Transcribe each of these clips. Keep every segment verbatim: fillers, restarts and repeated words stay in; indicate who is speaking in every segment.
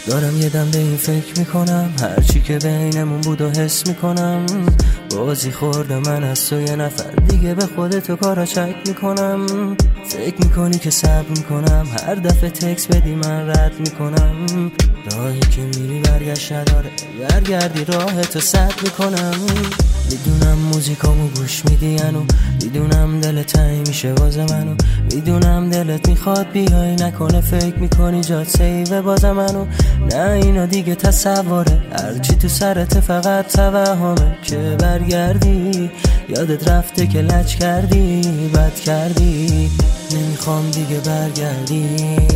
Speaker 1: دارم یه دم به این فکر میکنم، هرچی که بینمون بود و حس میکنم. بازی خوردم من از تو، یه نفر دیگه به خودتو کارا چک میکنم. فکر میکنی که صبر میکنم، هر دفعه تکس بدی من رد میکنم. راهی که میری برگشت نداره، برگردی راهتو سد میکنم. میدونم موزیکامو گوش میدی هنو، میدونم دلت تنگ میشه واسه منو، میدونم دلت میخواد بیای، نکنه فکر میکنی جات سیوه بازم منو. نه اینا دیگه تصوره، هرچی تو سرت فقط توهمه که برگردی. یادت رفته که لج کردی، بد کردی، نمیخوام دیگه برگردی.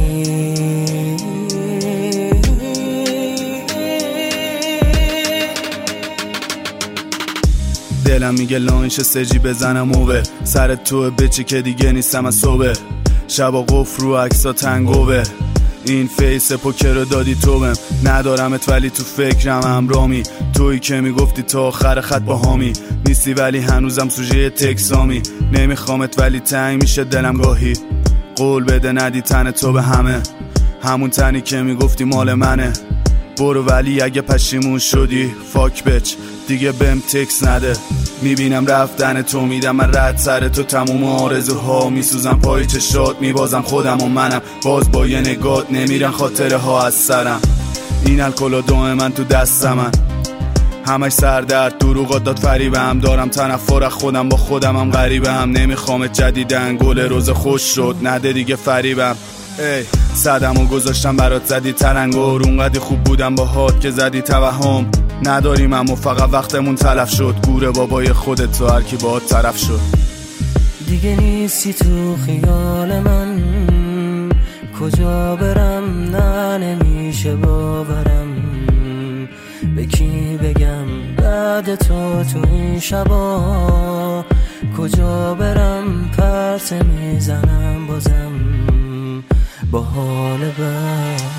Speaker 2: دلم میگه لانش سجی بزنم اوه، سر تو بچی که دیگه نیستم از صبح. شبا قفل رو عکسا تنگوه، این فیس پوکر رو دادی تو بهم. ندارمت ولی تو فکرم همرامی، تویی که میگفتی تا آخر خط با هامی نیستی، ولی هنوزم سوژه تکسامی. نمیخوامت ولی تنگ میشه دلم گاهی، قول بده ندی تن تو به همه، همون تنی که میگفتی مال منه. برو ولی اگه پشیمون شدی فاک بچ دیگه بهم تکس نده. میبینم رفتن تو، میدم من رد سر تو، تموم آرزوها میسوزم پای چشات، میبازم خودم و منم، باز با یه نگات نمیرن خاطره ها از سرم. این الکل و دم من تو دست من، همش سردرد دروغات داد فریبم. دارم تنفر خودم با خودم هم غریبم، نمیخوام جدیدن گل روز خوش شد نده دیگه فریبم. ای صدمو گذاشتم برات زدی ترنگور، اونقدی خوب بودم با هات که زدی توهم. نداریم اما فقط وقتمون تلف شد، گوره بابای خودت تو هر کی باهات طرف شد.
Speaker 1: دیگه نیستی تو خیال من، کجا برم نه نمیشه باورم. به کی بگم بعد تو تو این شبا، کجا برم پرسه میزنم بازم با حال بد.